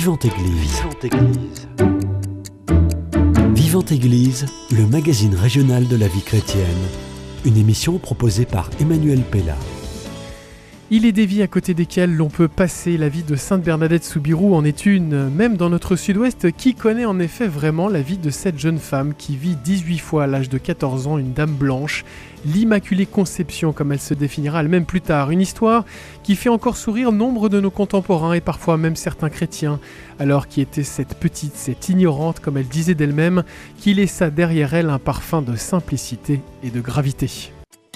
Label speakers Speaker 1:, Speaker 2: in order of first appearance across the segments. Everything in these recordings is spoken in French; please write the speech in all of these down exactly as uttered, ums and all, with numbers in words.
Speaker 1: Vivante Église. Vivante Église. Vivante Église, le magazine régional de la vie chrétienne. Une émission proposée par Emmanuel Pella.
Speaker 2: Il est des vies à côté desquelles l'on peut passer. La vie de Sainte Bernadette Soubirous en est une. Même dans notre sud-ouest, qui connaît en effet vraiment la vie de cette jeune femme qui vit dix-huit fois à l'âge de quatorze ans une dame blanche, l'Immaculée Conception comme elle se définira elle-même plus tard. Une histoire qui fait encore sourire nombre de nos contemporains et parfois même certains chrétiens. Alors qui était cette petite, cette ignorante comme elle disait d'elle-même, qui laissa derrière elle un parfum de simplicité et de gravité.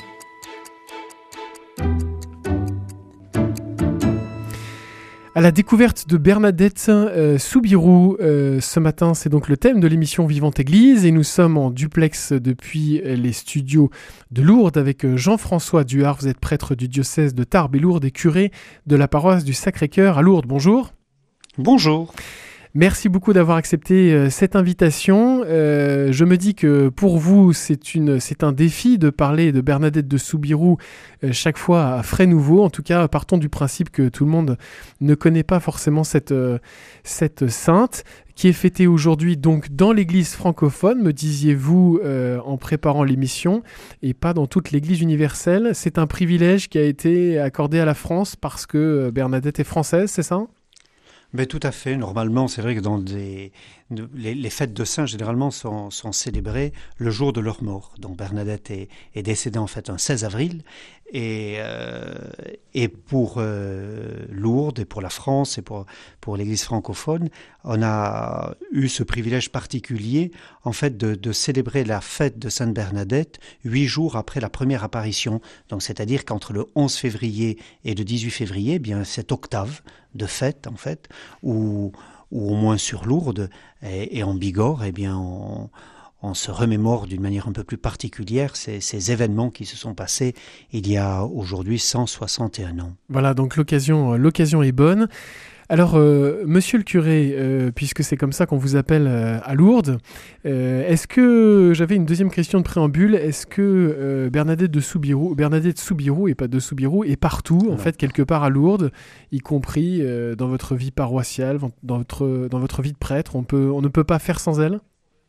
Speaker 2: À la découverte de Bernadette euh, Soubirous, euh, ce matin, c'est donc le thème de l'émission Vivante Église et nous sommes en duplex depuis les studios de Lourdes avec Jean-François Duhart. Vous êtes prêtre du diocèse de Tarbes et Lourdes et curé de la paroisse du Sacré-Cœur à Lourdes. Bonjour.
Speaker 3: Bonjour.
Speaker 2: Merci beaucoup d'avoir accepté euh, cette invitation. Euh, je me dis que pour vous, c'est, une, c'est un défi de parler de Bernadette de Soubirous euh, chaque fois à frais nouveaux. En tout cas, partons du principe que tout le monde ne connaît pas forcément cette, euh, cette sainte qui est fêtée aujourd'hui donc dans l'église francophone, me disiez-vous euh, en préparant l'émission, et pas dans toute l'église universelle. C'est un privilège qui a été accordé à la France parce que Bernadette est française, c'est ça ?
Speaker 3: Ben, tout à fait. Normalement, c'est vrai que dans des, de, les, les fêtes de saints, généralement, sont, sont célébrées le jour de leur mort. Donc Bernadette est, est décédée en fait un seize avril. Et, euh, et pour euh, Lourdes, et pour la France, et pour, pour l'Église francophone, on a eu ce privilège particulier en fait de, de célébrer la fête de Sainte Bernadette huit jours après la première apparition. Donc c'est-à-dire qu'entre le onze février et le dix-huit février, eh bien cette octave de fête en fait, où, où au moins sur Lourdes et, et en Bigorre, eh bien on, on se remémore d'une manière un peu plus particulière ces, ces événements qui se sont passés il y a aujourd'hui cent soixante et un ans.
Speaker 2: Voilà, donc l'occasion, l'occasion est bonne. Alors, euh, monsieur le curé, euh, puisque c'est comme ça qu'on vous appelle euh, à Lourdes, euh, est-ce que, j'avais une deuxième question de préambule, est-ce que euh, Bernadette de Soubirous, Bernadette Soubirous et pas de Soubirous, est partout, en non. fait, quelque part à Lourdes, y compris euh, dans votre vie paroissiale, dans votre, dans votre vie de prêtre, on, peut, on ne peut pas faire sans elle ?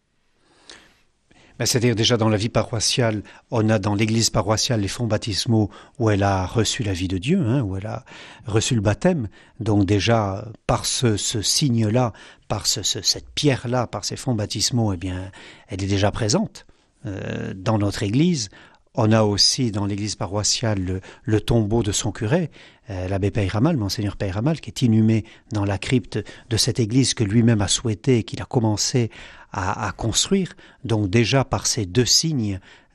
Speaker 3: Ben, c'est-à-dire déjà dans la vie paroissiale, on a dans l'église paroissiale les fonts baptismaux où elle a reçu la vie de Dieu, hein, où elle a reçu le baptême. Donc déjà, par ce, ce signe-là, par ce, ce, cette pierre-là, par ces fonts baptismaux, eh bien, elle est déjà présente euh, dans notre église. On a aussi dans l'église paroissiale le, le tombeau de son curé, euh, l'abbé Peyramal, Monseigneur Peyramal, qui est inhumé dans la crypte de cette église que lui-même a souhaité et qu'il a commencé à, à construire. Donc déjà par ces deux signes,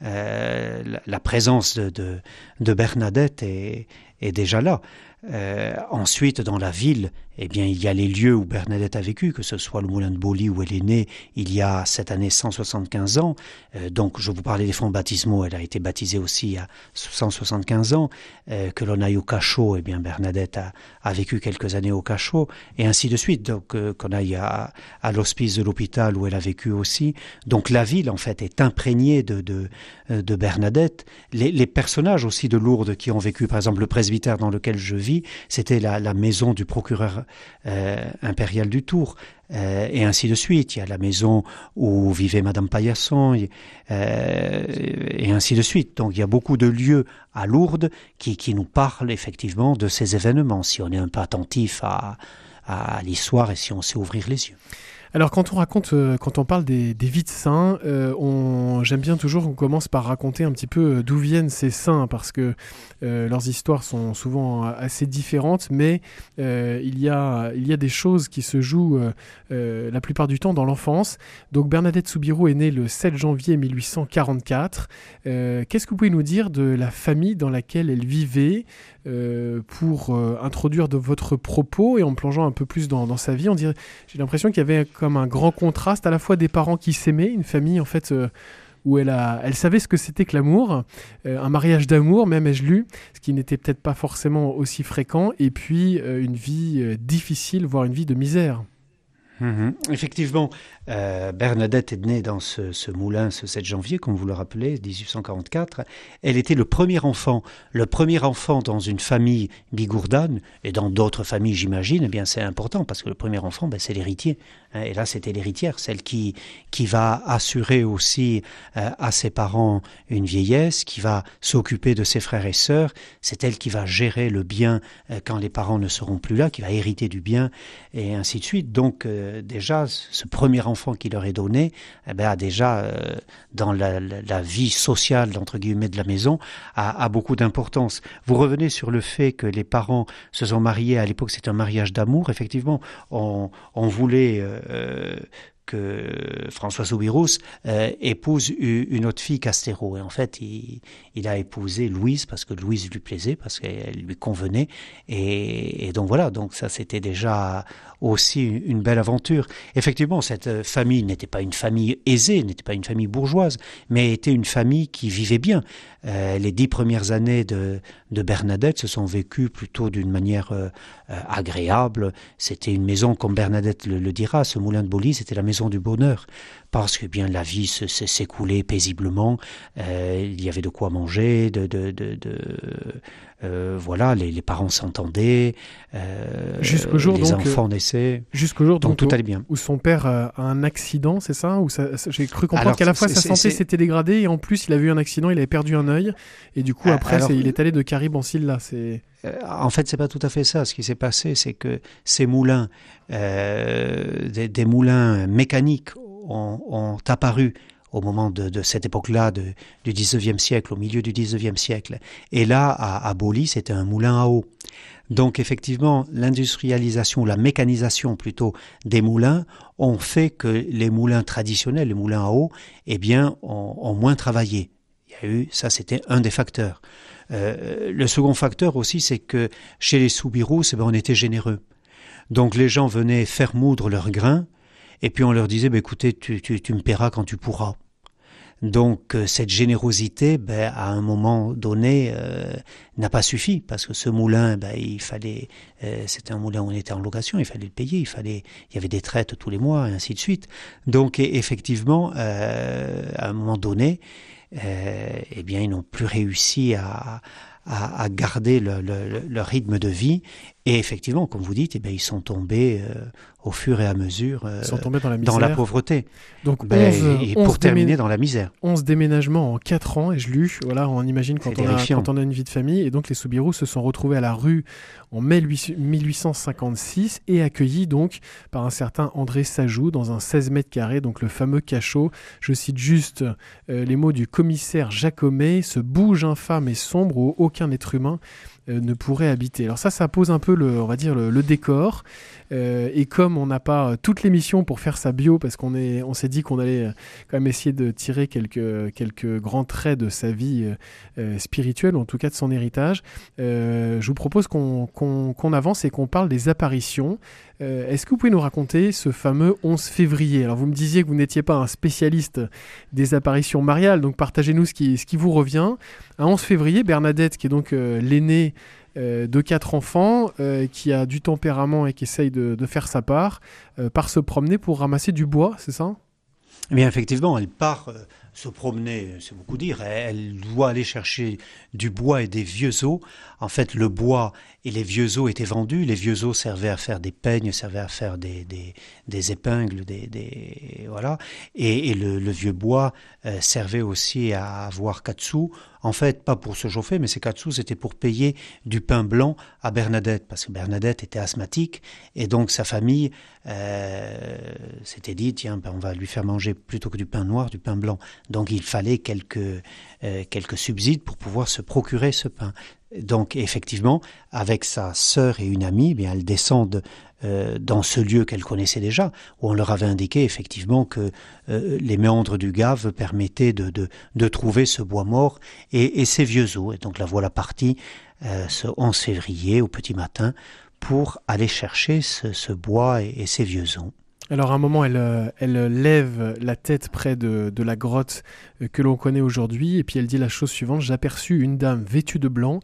Speaker 3: euh, la, la présence de, de, de Bernadette est, est déjà là. Euh, ensuite, dans la ville, eh bien, il y a les lieux où Bernadette a vécu, que ce soit le moulin de Beaulieu où elle est née il y a cette année cent soixante-quinze ans. Euh, donc, je vous parlais des fonts baptismaux, elle a été baptisée aussi il y a cent soixante-quinze ans. Euh, que l'on aille au Cachot, eh bien, Bernadette a, a vécu quelques années au Cachot, et ainsi de suite. Donc, euh, qu'on aille à, à l'hospice de l'hôpital où elle a vécu aussi. Donc, la ville, en fait, est imprégnée de, de, de Bernadette. Les, les personnages aussi de Lourdes qui ont vécu, par exemple, le presbytère dans lequel je vis, c'était la, la maison du procureur euh, impérial du Tour, euh, et ainsi de suite. Il y a la maison où vivait Madame Paillasson, et, euh, et ainsi de suite. Donc il y a beaucoup de lieux à Lourdes qui, qui nous parlent effectivement de ces événements, si on est un peu attentif à, à l'histoire et si on sait ouvrir les yeux.
Speaker 2: Alors quand on raconte, euh, quand on parle des, des vies de saints, euh, on, j'aime bien toujours qu'on commence par raconter un petit peu d'où viennent ces saints, parce que euh, leurs histoires sont souvent assez différentes, mais euh, il y a, il y a des choses qui se jouent euh, euh, la plupart du temps dans l'enfance. Donc Bernadette Soubirous est née le sept janvier mille huit cent quarante-quatre. Euh, qu'est-ce que vous pouvez nous dire de la famille dans laquelle elle vivait euh, pour euh, introduire de votre propos et en plongeant un peu plus dans, dans sa vie, on dirait, j'ai l'impression qu'il y avait comme un grand contraste à la fois des parents qui s'aimaient, une famille en fait euh, où elle, a, elle savait ce que c'était que l'amour, euh, un mariage d'amour même ai-je lu, ce qui n'était peut-être pas forcément aussi fréquent, et puis euh, une vie euh, difficile, voire une vie de misère.
Speaker 3: Mmh, effectivement, euh, Bernadette est née dans ce, ce moulin ce sept janvier, comme vous le rappelez, dix-huit cent quarante-quatre. Elle était le premier enfant, le premier enfant dans une famille bigourdane, et dans d'autres familles, j'imagine. Eh bien, c'est important parce que le premier enfant, ben, c'est l'héritier. Hein, et là, c'était l'héritière, celle qui qui va assurer aussi euh, à ses parents une vieillesse, qui va s'occuper de ses frères et sœurs. C'est elle qui va gérer le bien euh, quand les parents ne seront plus là, qui va hériter du bien, et ainsi de suite. Donc euh, déjà, ce premier enfant qui leur est donné, eh ben, a déjà, euh, dans la, la, la vie sociale, entre guillemets, de la maison, a, a beaucoup d'importance. Vous revenez sur le fait que les parents se sont mariés, à l'époque c'était un mariage d'amour, effectivement, on, on voulait... Euh, que François Soubirous euh, épouse une autre fille Castéro. Et en fait, il, il a épousé Louise parce que Louise lui plaisait, parce qu'elle lui convenait. Et, et donc voilà, donc ça c'était déjà aussi une belle aventure. Effectivement, cette famille n'était pas une famille aisée, n'était pas une famille bourgeoise, mais était une famille qui vivait bien. Euh, les dix premières années de, de Bernadette se sont vécues plutôt d'une manière euh, euh, agréable. C'était une maison, comme Bernadette le, le dira, ce moulin de Boly, c'était la maison du bonheur, parce que bien la vie se, se, s'écoulait paisiblement, euh, il y avait de quoi manger, de, de, de, de euh, voilà, les, les parents s'entendaient, euh,
Speaker 2: jusqu'au jour,
Speaker 3: les
Speaker 2: donc,
Speaker 3: enfants naissaient,
Speaker 2: jusqu'au jour
Speaker 3: donc,
Speaker 2: donc,
Speaker 3: tout allait bien.
Speaker 2: Où son père a un accident, c'est ça, où ça, j'ai cru comprendre
Speaker 3: alors,
Speaker 2: qu'à la fois sa
Speaker 3: c'est,
Speaker 2: santé
Speaker 3: c'est...
Speaker 2: s'était dégradée et en plus il a eu un accident, il avait perdu un œil et du coup après
Speaker 3: alors,
Speaker 2: c'est, il est allé de Caribe en Silla. C'est...
Speaker 3: En fait, c'est pas tout à fait ça. Ce qui s'est passé, c'est que ces moulins, euh, des, des moulins mécaniques, ont, ont apparu au moment de, de cette époque-là, de, du dix-neuvième siècle, au milieu du dix-neuvième siècle. Et là, à, à Boly, c'était un moulin à eau. Donc, effectivement, l'industrialisation, la mécanisation plutôt des moulins ont fait que les moulins traditionnels, les moulins à eau, eh bien, ont, ont moins travaillé. Il y a eu, ça, c'était un des facteurs. Euh, le second facteur aussi, c'est que chez les Soubirous, eh ben, on était généreux. Donc les gens venaient faire moudre leurs grains, et puis on leur disait, ben, écoutez, tu, tu, tu me paieras quand tu pourras. Donc euh, cette générosité, ben, à un moment donné, euh, n'a pas suffi, parce que ce moulin, ben, il fallait, euh, c'était un moulin où on était en location, il fallait le payer, il fallait, il y avait des traites tous les mois, et ainsi de suite. Donc et, effectivement, euh, à un moment donné, euh, eh bien, ils n'ont plus réussi à, à, à garder le, le, le rythme de vie. Et effectivement, comme vous dites, eh bien, ils sont tombés euh, au fur et à mesure euh,
Speaker 2: ils sont tombés dans la misère,
Speaker 3: dans la pauvreté.
Speaker 2: Donc
Speaker 3: ben,
Speaker 2: onze,
Speaker 3: et
Speaker 2: onze
Speaker 3: pour terminer
Speaker 2: démé...
Speaker 3: dans la misère.
Speaker 2: onze déménagements en quatre ans, ai-je lu. Voilà, on imagine quand on, a, quand on a une vie de famille. Et donc les Soubirous se sont retrouvés à la rue en mai mille huit cent cinquante-six et accueillis donc par un certain André Sajou dans un seize mètres carrés, donc le fameux cachot. Je cite juste euh, les mots du commissaire Jacomet, ce bouge infâme et sombre où aucun être humain euh, ne pourrait habiter. Alors ça, ça pose un peu le, on va dire le, le décor. Euh, et comme on n'a pas euh, toute l'émission pour faire sa bio, parce qu'on est, on s'est dit qu'on allait euh, quand même essayer de tirer quelques, quelques grands traits de sa vie euh, euh, spirituelle, ou en tout cas de son héritage, euh, je vous propose qu'on, qu'on, qu'on avance et qu'on parle des apparitions. Euh, est-ce que vous pouvez nous raconter ce fameux onze février ? Alors vous me disiez que vous n'étiez pas un spécialiste des apparitions mariales, donc partagez-nous ce qui, ce qui vous revient. Un onze février, Bernadette, qui est donc euh, l'aînée euh, de quatre enfants, euh, qui a du tempérament et qui essaye de, de faire sa part, euh, part se promener pour ramasser du bois, c'est ça ?
Speaker 3: Eh bien, effectivement, elle part euh, se promener, c'est beaucoup dire. Elle doit aller chercher du bois et des vieux os. En fait, le bois et les vieux os étaient vendus. Les vieux os servaient à faire des peignes, servaient à faire des, des, des épingles, des, des voilà. Et, et le, le vieux bois euh, servait aussi à avoir quatre sous. En fait, pas pour se chauffer, mais ces quatre sous, c'était pour payer du pain blanc à Bernadette, parce que Bernadette était asthmatique, et donc sa famille euh, s'était dit, tiens, ben, on va lui faire manger plutôt que du pain noir, du pain blanc. Donc il fallait quelques, euh, quelques subsides pour pouvoir se procurer ce pain. Donc effectivement, avec sa sœur et une amie, eh bien, elles descendent euh, dans ce lieu qu'elles connaissaient déjà, où on leur avait indiqué effectivement que euh, les méandres du Gave permettaient de, de, de trouver ce bois mort et, et ces vieux os. Et donc la voilà partie euh, ce onze février au petit matin pour aller chercher ce, ce bois et, et ces vieux os.
Speaker 2: Alors à un moment, elle, elle lève la tête près de, de la grotte que l'on connaît aujourd'hui, et puis elle dit la chose suivante: j'aperçus une dame vêtue de blanc.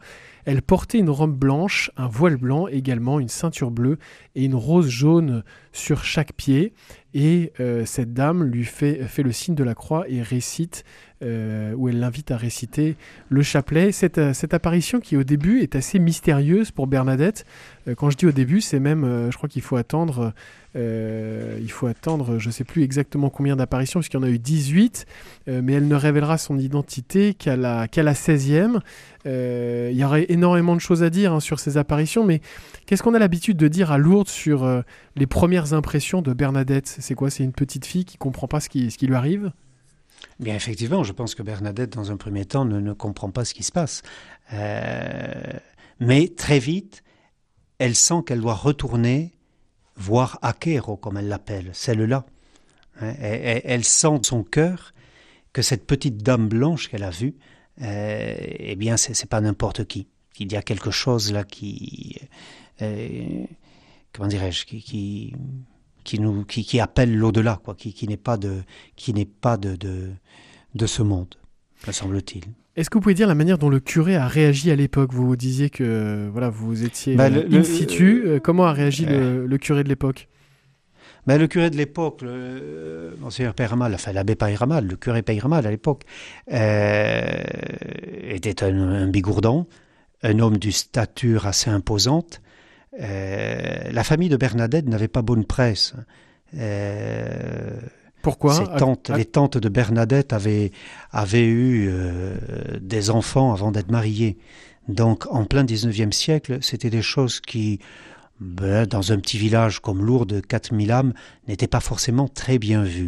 Speaker 2: Elle portait une robe blanche, un voile blanc également, une ceinture bleue et une rose jaune sur chaque pied. Et euh, cette dame lui fait, fait le signe de la croix et récite, euh, ou elle l'invite à réciter le chapelet. Cette, cette apparition qui au début est assez mystérieuse pour Bernadette. Euh, quand je dis au début, c'est même, euh, je crois qu'il faut attendre, euh, il faut attendre, je ne sais plus exactement combien d'apparitions, puisqu'il y en a eu dix-huit, euh, mais elle ne révélera son identité qu'à la, qu'à la seizième. Euh, il y aurait énormément de choses à dire hein, sur ces apparitions, mais qu'est-ce qu'on a l'habitude de dire à Lourdes sur euh, les premières impressions de Bernadette? C'est quoi? C'est une petite fille qui ne comprend pas ce qui, ce qui lui arrive?
Speaker 3: Bien, effectivement, je pense que Bernadette, dans un premier temps, ne, ne comprend pas ce qui se passe. Euh, mais très vite, elle sent qu'elle doit retourner voir Akero, comme elle l'appelle, celle-là. Hein, elle, elle sent de son cœur que cette petite dame blanche qu'elle a vue, euh, eh bien, c'est, c'est pas n'importe qui. Il y a quelque chose là qui... Euh, comment dirais-je, qui, qui, qui, nous, qui, qui appelle l'au-delà, quoi, qui, qui n'est pas, de, qui n'est pas de, de, de ce monde, me semble-t-il.
Speaker 2: Est-ce que vous pouvez dire la manière dont le curé a réagi à l'époque? Vous disiez que voilà, vous étiez bah, le, in situ. Le, Comment a réagi euh, le, le curé de l'époque?
Speaker 3: Ben, le curé de l'époque, le, Monseigneur Peyramal, enfin l'abbé Peyramal, le curé Peyramal à l'époque, euh, était un, un bigourdan, un homme d'une stature assez imposante. Euh, la famille de Bernadette n'avait pas bonne presse. Euh,
Speaker 2: Pourquoi
Speaker 3: ses tantes,
Speaker 2: à...
Speaker 3: Les tantes de Bernadette avaient, avaient eu euh, des enfants avant d'être mariées. Donc en plein dix-neuvième siècle, c'était des choses qui... Ben, dans un petit village comme Lourdes, quatre mille âmes, n'était pas forcément très bien vu.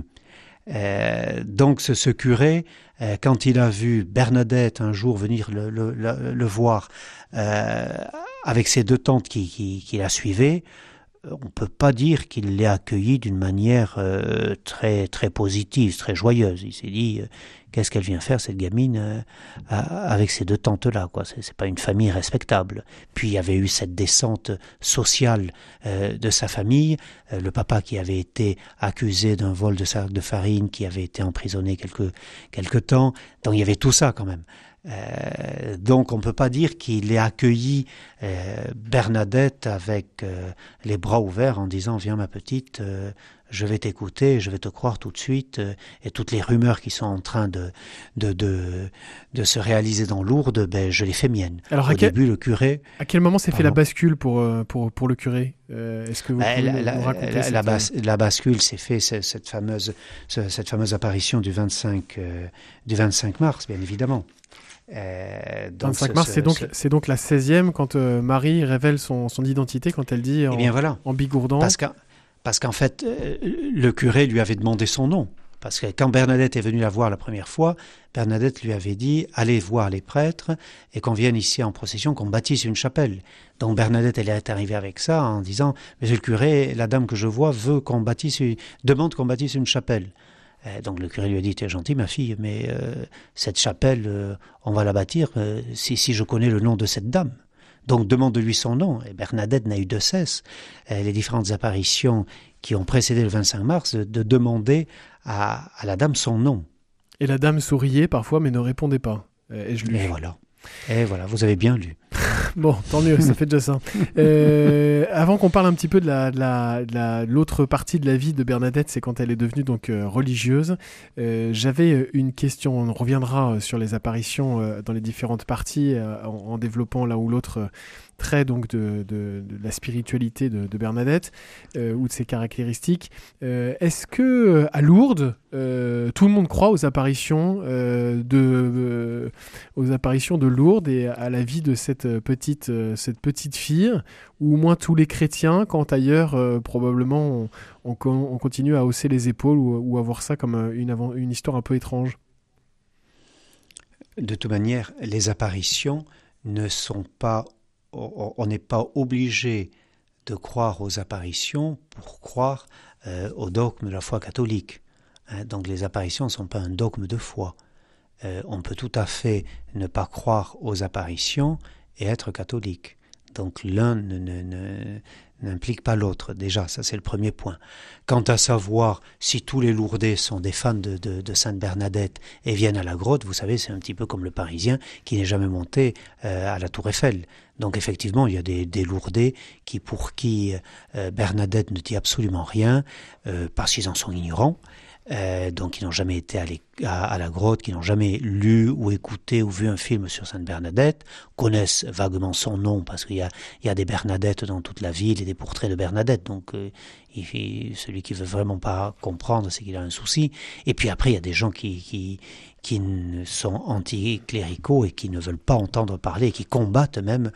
Speaker 3: Euh, donc ce, ce curé, euh, quand il a vu Bernadette un jour venir le, le, le, le voir euh, avec ses deux tantes qui, qui, qui la suivaient, on ne peut pas dire qu'il l'ait accueillie d'une manière euh, très, très positive, très joyeuse. Il s'est dit, euh, qu'est-ce qu'elle vient faire, cette gamine, euh, avec ces deux tantes-là, quoi. C'est, c'est pas une famille respectable. Puis il y avait eu cette descente sociale euh, de sa famille, euh, le papa qui avait été accusé d'un vol de sac de farine, qui avait été emprisonné quelque, quelque temps. Donc il y avait tout ça quand même. Euh, donc on ne peut pas dire qu'il ait accueilli euh, Bernadette avec euh, les bras ouverts en disant « Viens ma petite, euh, je vais t'écouter, je vais te croire tout de suite euh, » et toutes les rumeurs qui sont en train de, de, de, de se réaliser dans Lourdes, ben, je les fais miennes.
Speaker 2: Alors,
Speaker 3: Au
Speaker 2: à quel,
Speaker 3: début, le curé...
Speaker 2: À quel moment s'est fait la bascule pour, pour, pour le curé? euh, Est-ce que vous pouvez
Speaker 3: la,
Speaker 2: nous raconter
Speaker 3: la,
Speaker 2: cette...
Speaker 3: la, bas, la bascule s'est fait cette, cette, fameuse, cette fameuse apparition du vingt-cinq, euh, du vingt-cinq mars, bien évidemment.
Speaker 2: Euh, donc vingt-cinq mars, ce, c'est, donc, ce... c'est donc la seizième quand euh, Marie révèle son, son identité, quand elle dit en,
Speaker 3: eh bien, voilà.
Speaker 2: en bigourdant.
Speaker 3: Parce qu'en, parce qu'en fait, euh, le curé lui avait demandé son nom. Parce que quand Bernadette est venue la voir la première fois, Bernadette lui avait dit « Allez voir les prêtres et qu'on vienne ici en procession, qu'on bâtisse une chapelle. » Donc Bernadette, elle est arrivée avec ça en disant « Monsieur le curé, la dame que je vois veut qu'on bâtisse une... demande qu'on bâtisse une chapelle. » Donc le curé lui a dit « T'es gentille ma fille, mais euh, cette chapelle, euh, on va la bâtir euh, si, si je connais le nom de cette dame. » Donc demande-lui son nom. Et Bernadette n'a eu de cesse, euh, les différentes apparitions qui ont précédé le vingt-cinq mars, de, de demander à, à la dame son nom.
Speaker 2: Et la dame souriait parfois mais ne répondait pas. Et, je lui...
Speaker 3: Et voilà. Et voilà, vous avez bien lu.
Speaker 2: Bon, tant mieux, ça fait déjà ça. Euh, avant qu'on parle un petit peu de, la, de, la, de la, l'autre partie de la vie de Bernadette, c'est quand elle est devenue donc euh, religieuse. Euh, j'avais une question, on reviendra sur les apparitions euh, dans les différentes parties, euh, en, en développant l'un ou l'autre euh, trait donc de, de, de la spiritualité de, de Bernadette euh, ou de ses caractéristiques. Euh, est-ce que à Lourdes, euh, tout le monde croit aux apparitions euh, de euh, aux apparitions de Lourdes et à la vie de cette petite euh, cette petite fille, ou au moins tous les chrétiens, quand ailleurs euh, probablement on, on, on continue à hausser les épaules ou, ou à voir ça comme une, une histoire un peu étrange?
Speaker 3: De toute manière, les apparitions ne sont pas on n'est pas obligé de croire aux apparitions pour croire euh, au dogme de la foi catholique. Hein, donc les apparitions ne sont pas un dogme de foi. Euh, on peut tout à fait ne pas croire aux apparitions et être catholique. Donc l'un ne, ne, ne, n'implique pas l'autre. Déjà, ça c'est le premier point. Quant à savoir si tous les Lourdais sont des fans de, de, de Sainte Bernadette et viennent à la grotte, vous savez, c'est un petit peu comme le Parisien qui n'est jamais monté euh, à la Tour Eiffel. Donc effectivement, il y a des, des Lourdais qui, pour qui euh, Bernadette ne dit absolument rien, euh, parce qu'ils en sont ignorants. Euh, donc qui n'ont jamais été à, à, à la grotte, qui n'ont jamais lu ou écouté ou vu un film sur Sainte Bernadette, connaissent vaguement son nom parce qu'il y a, il y a des Bernadettes dans toute la ville et des portraits de Bernadette, donc euh, il, celui qui veut vraiment pas comprendre, c'est qu'il a un souci. Et puis après, il y a des gens qui, qui, qui sont anticléricaux et qui ne veulent pas entendre parler, et qui combattent même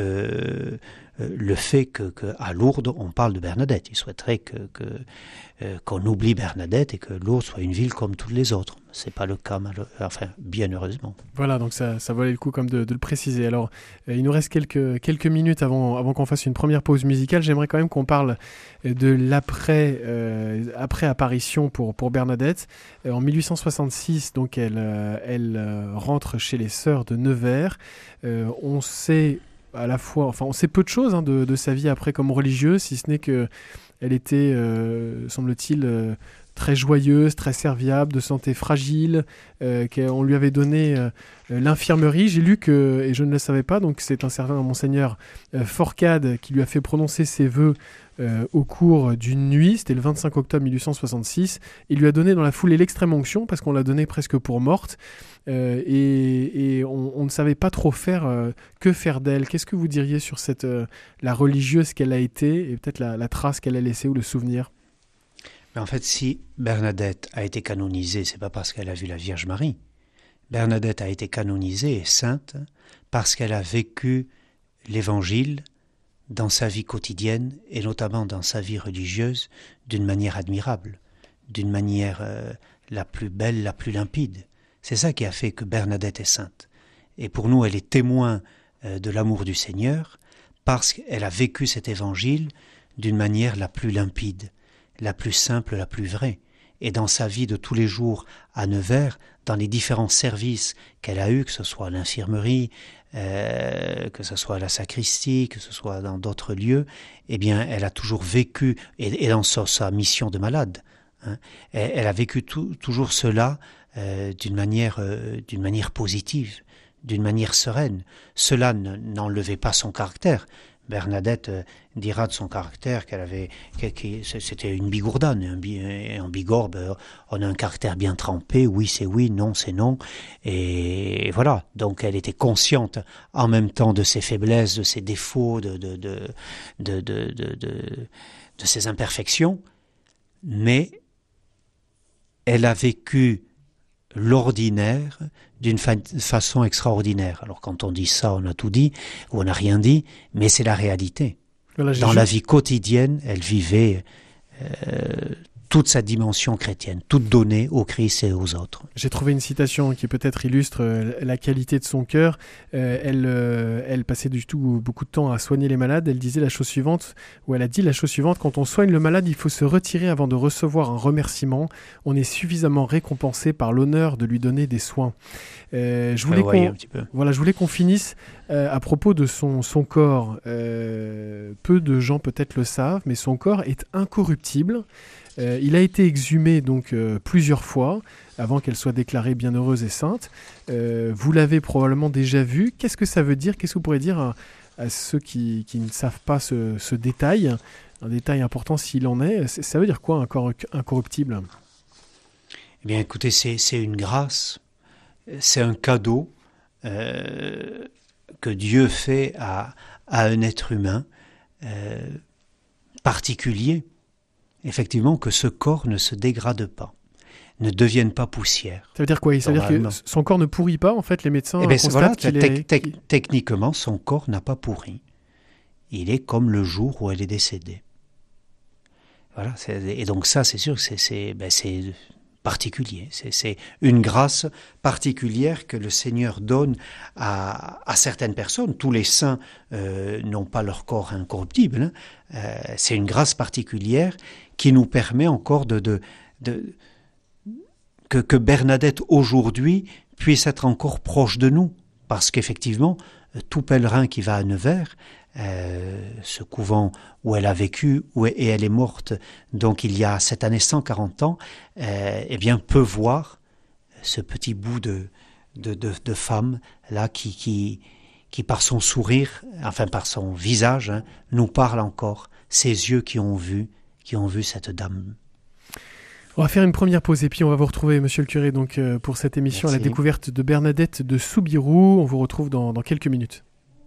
Speaker 3: euh, le fait que, que à Lourdes on parle de Bernadette. Ils souhaiteraient que, que euh, qu'on oublie Bernadette et que Lourdes soit une ville comme toutes les autres. C'est pas le cas, malheureux, enfin bien heureusement.
Speaker 2: Voilà, donc ça, ça valait le coup comme de, de le préciser. Alors, euh, il nous reste quelques quelques minutes avant avant qu'on fasse une première pause musicale. J'aimerais quand même qu'on parle de l'après euh, après apparition pour pour Bernadette. Euh, en mille huit cent soixante-six, donc elle euh, elle euh, rentre chez les sœurs de Nevers. Euh, on sait à la fois, enfin, on sait peu de choses hein, de, de sa vie après comme religieuse, si ce n'est que elle était, euh, semble-t-il, euh, très joyeuse, très serviable, de santé fragile, euh, qu'on lui avait donné euh, l'infirmerie. J'ai lu que, et je ne le savais pas, donc c'est un certain monseigneur euh, Forcade qui lui a fait prononcer ses vœux euh, au cours d'une nuit, c'était le vingt-cinq octobre mille huit cent soixante-six. Il lui a donné dans la foulée l'extrême onction parce qu'on l'a donnée presque pour morte. Euh, et, et on, on ne savait pas trop faire euh, que faire d'elle. Qu'est-ce que vous diriez sur cette, euh, la religieuse qu'elle a été et peut-être la, la trace qu'elle a laissée ou le souvenir?
Speaker 3: Mais en fait, si Bernadette a été canonisée, c'est pas parce qu'elle a vu la Vierge Marie. Bernadette a été canonisée et sainte parce qu'elle a vécu l'Évangile dans sa vie quotidienne et notamment dans sa vie religieuse d'une manière admirable, d'une manière euh, la plus belle, la plus limpide. C'est ça qui a fait que Bernadette est sainte. Et pour nous, elle est témoin euh, de l'amour du Seigneur parce qu'elle a vécu cet évangile d'une manière la plus limpide, la plus simple, la plus vraie. Et dans sa vie de tous les jours à Nevers, dans les différents services qu'elle a eus, que ce soit à l'infirmerie, euh, que ce soit à la sacristie, que ce soit dans d'autres lieux, eh bien, elle a toujours vécu, et, et dans sa, sa mission de malade, hein, elle, elle a vécu tout, toujours cela Euh, d'une manière, euh, d'une manière positive, d'une manière sereine. Cela ne, n'enlevait pas son caractère. Bernadette euh, dira de son caractère qu'elle avait, qu'elle, qu'elle, c'était une bigourdane. Un, bi, un bigorbe, euh, on a un caractère bien trempé. Oui, c'est oui, non, c'est non. Et voilà. Donc, elle était consciente en même temps de ses faiblesses, de ses défauts, de, de, de, de, de, de, de, de ses imperfections. Mais elle a vécu l'ordinaire d'une fa- façon extraordinaire. Alors quand on dit ça, on a tout dit, ou on n'a rien dit, mais c'est la réalité. Voilà, Dans la vie quotidienne, elle vivait euh, toute sa dimension chrétienne, toute donnée au Christ et aux autres.
Speaker 2: J'ai trouvé une citation qui peut-être illustre euh, la qualité de son cœur. Euh, elle, euh, elle passait du tout beaucoup de temps à soigner les malades. Elle disait la chose suivante, ou elle a dit la chose suivante: quand on soigne le malade, il faut se retirer avant de recevoir un remerciement. On est suffisamment récompensé par l'honneur de lui donner des soins. Euh, je voulais qu'on, voilà, je voulais qu'on finisse euh, à propos de son, son corps. Euh, peu de gens peut-être le savent, mais son corps est incorruptible. Euh, il a été exhumé donc euh, plusieurs fois avant qu'elle soit déclarée bienheureuse et sainte. Euh, vous l'avez probablement déjà vu. Qu'est-ce que ça veut dire? Qu'est-ce que vous pourrez dire à, à ceux qui, qui ne savent pas ce, ce détail? Un détail important s'il en est. Ça veut dire quoi un corps incorruptible?
Speaker 3: Eh bien, écoutez, c'est, c'est une grâce, c'est un cadeau euh, que Dieu fait à, à un être humain euh, particulier. Effectivement, que ce corps ne se dégrade pas, ne devienne pas poussière.
Speaker 2: Ça veut dire quoi? Ça veut dire que son corps ne pourrit pas, en fait, les médecins
Speaker 3: eh bien,
Speaker 2: constatent
Speaker 3: voilà,
Speaker 2: qu'il
Speaker 3: te-
Speaker 2: est...
Speaker 3: te- techniquement, son corps n'a pas pourri. Il est comme le jour où elle est décédée. Voilà, c'est, et donc ça, c'est sûr que c'est, c'est, ben c'est particulier. C'est, c'est une grâce particulière que le Seigneur donne à, à certaines personnes. Tous les saints euh, n'ont pas leur corps incorruptible. Hein. Euh, c'est une grâce particulière qui nous permet encore de, de, de que, que Bernadette aujourd'hui puisse être encore proche de nous, parce qu'effectivement, tout pèlerin qui va à Nevers euh, ce couvent où elle a vécu où, et elle est morte. Donc il y a cette année cent quarante ans, euh, eh bien peut voir ce petit bout de, de, de, de femme là qui, qui, qui par son sourire, enfin par son visage, hein, nous parle encore. Ces yeux qui ont vu, qui ont vu cette dame.
Speaker 2: On va faire une première pause et puis on va vous retrouver, monsieur le curé, donc, euh, pour cette émission. Merci. À la découverte de Bernadette de Soubirous. On vous retrouve dans, dans quelques minutes.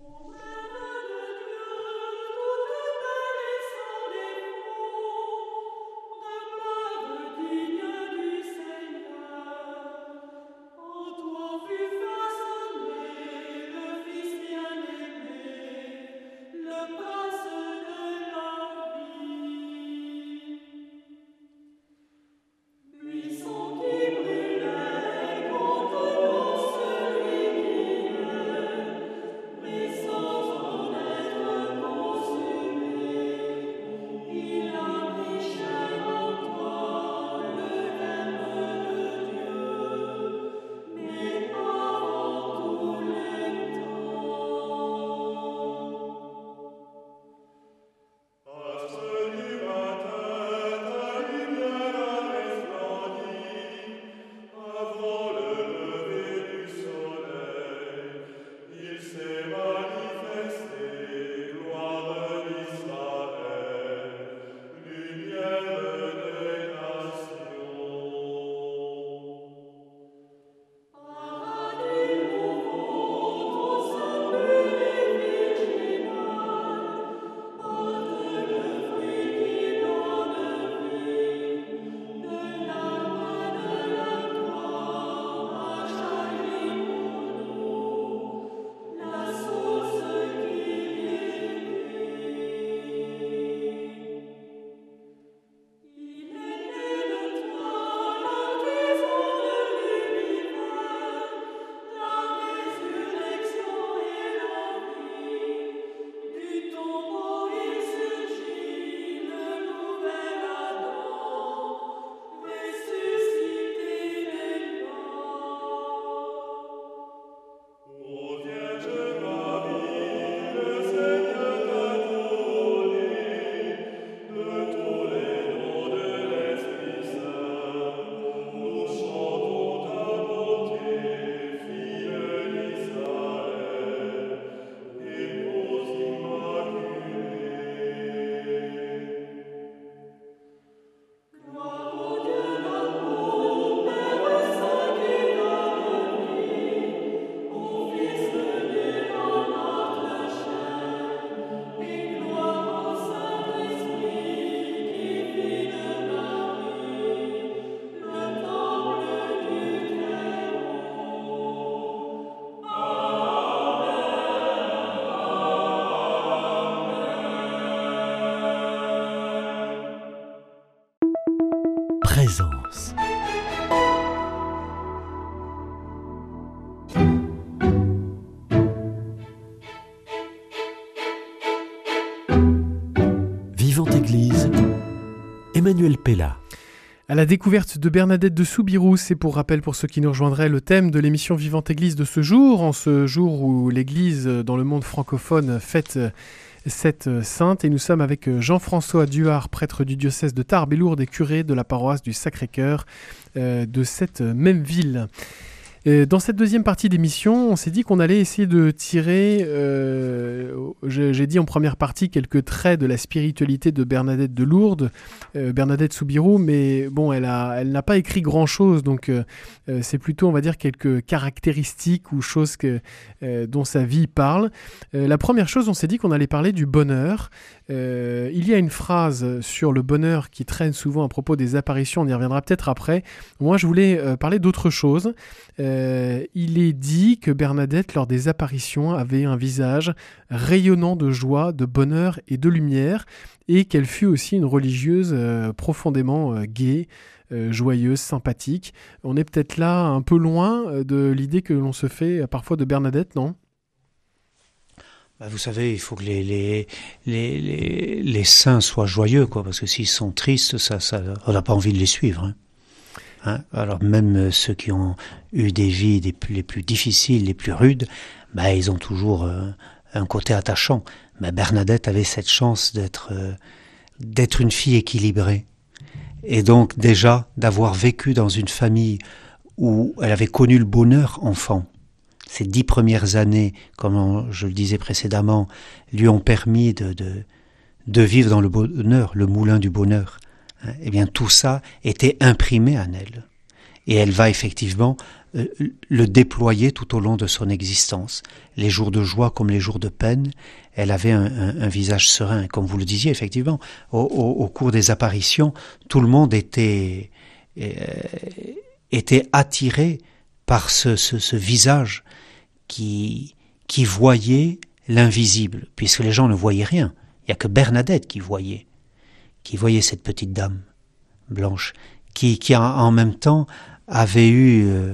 Speaker 1: Présence. Vivante Église, Emmanuel Pella.
Speaker 2: À la découverte de Bernadette de Soubirous, c'est pour rappel pour ceux qui nous rejoindraient le thème de l'émission Vivante Église de ce jour, en ce jour où l'Église dans le monde francophone fête cette sainte. Et nous sommes avec Jean-François Duhard, prêtre du diocèse de Tarbes et Lourdes et curé de la paroisse du Sacré-Cœur euh, de cette même ville. Et dans cette deuxième partie d'émission, on s'est dit qu'on allait essayer de tirer, euh, j'ai dit en première partie, quelques traits de la spiritualité de Bernadette de Lourdes, euh, Bernadette Soubirous, mais bon, elle, a, elle n'a pas écrit grand-chose, donc euh, c'est plutôt, on va dire, quelques caractéristiques ou choses que, euh, dont sa vie parle. Euh, la première chose, on s'est dit qu'on allait parler du bonheur. Euh, il y a une phrase sur le bonheur qui traîne souvent à propos des apparitions, on y reviendra peut-être après. Moi, je voulais euh, parler d'autre chose. Euh, Euh, il est dit que Bernadette, lors des apparitions, avait un visage rayonnant de joie, de bonheur et de lumière, et qu'elle fut aussi une religieuse euh, profondément euh, gaie, euh, joyeuse, sympathique. On est peut-être là un peu loin de l'idée que l'on se fait parfois de Bernadette, non ?
Speaker 3: Bah, vous savez, il faut que les, les, les, les, les saints soient joyeux, quoi, parce que s'ils sont tristes, ça, ça, on n'a pas envie de les suivre, hein. Hein, alors même ceux qui ont eu des vies des plus, les plus difficiles, les plus rudes, bah, ils ont toujours euh, un côté attachant. Mais Bernadette avait cette chance d'être, euh, d'être une fille équilibrée. Et donc déjà d'avoir vécu dans une famille où elle avait connu le bonheur enfant. Ces dix premières années, comme je le disais précédemment, lui ont permis de, de, de vivre dans le bonheur, le moulin du bonheur. Eh bien tout ça était imprimé en elle. Et elle va effectivement euh, le déployer tout au long de son existence. Les jours de joie comme les jours de peine, elle avait un, un, un visage serein. Comme vous le disiez, effectivement, au, au, au cours des apparitions, tout le monde était, euh, était attiré par ce, ce, ce visage qui, qui voyait l'invisible, puisque les gens ne voyaient rien. Il n'y a que Bernadette qui voyait, qui voyait cette petite dame blanche, qui, qui en, en même temps avait eu euh,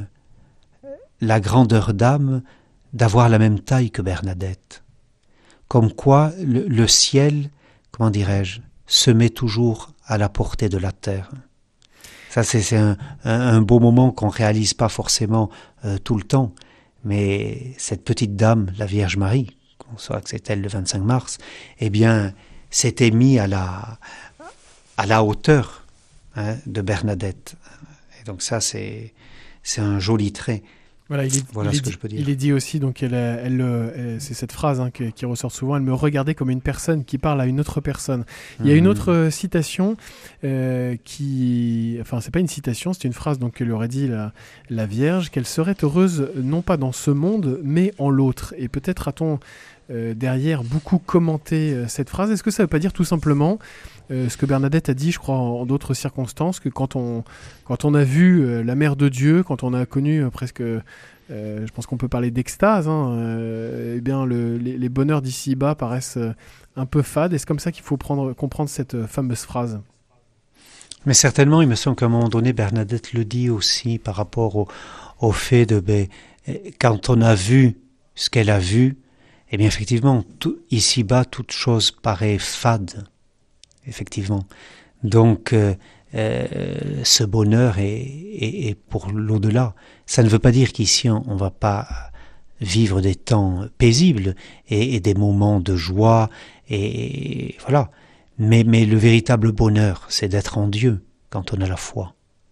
Speaker 3: la grandeur d'âme d'avoir la même taille que Bernadette. Comme quoi le, le ciel, comment dirais-je, se met toujours à la portée de la terre. Ça c'est, c'est un, un, un beau moment qu'on ne réalise pas forcément euh, tout le temps, mais cette petite dame, la Vierge Marie, qu'on saura que c'est elle le vingt-cinq mars, eh bien s'était mis à la, à la hauteur hein, de Bernadette. Donc ça, c'est, c'est un joli trait.
Speaker 2: Voilà, il est,
Speaker 3: voilà
Speaker 2: il
Speaker 3: ce
Speaker 2: est,
Speaker 3: que je peux dire.
Speaker 2: Il est dit aussi, donc elle, elle, elle, c'est cette phrase hein, qui, qui ressort souvent, elle me regardait comme une personne qui parle à une autre personne. Il y a mmh. une autre euh, citation euh, qui... Enfin, c'est pas une citation, c'est une phrase donc, qu'elle aurait dit la, la Vierge, qu'elle serait heureuse non pas dans ce monde, mais en l'autre. Et peut-être a-t-on euh, derrière beaucoup commenté euh, cette phrase. Est-ce que ça veut pas dire tout simplement Euh, ce que Bernadette a dit, je crois, en, en d'autres circonstances, que quand on, quand on a vu euh, la Mère de Dieu, quand on a connu euh, presque, euh, je pense qu'on peut parler d'extase, hein, euh, eh bien le, les, les bonheurs d'ici-bas paraissent euh, un peu fades. Est-ce comme ça qu'il faut prendre, comprendre cette euh, fameuse phrase ?
Speaker 3: Mais certainement, il me semble qu'à un moment donné, Bernadette le dit aussi par rapport au, au fait de, ben, quand on a vu ce qu'elle a vu, eh bien effectivement, tout, ici-bas, toute chose paraît fade. Effectivement. Donc, euh, euh, ce bonheur est, est, est pour l'au-delà. Ça ne veut pas dire qu'ici, on ne va pas vivre des temps paisibles et, et des moments de joie, et, et voilà. Mais, mais le véritable bonheur, c'est d'être en Dieu quand on a la foi.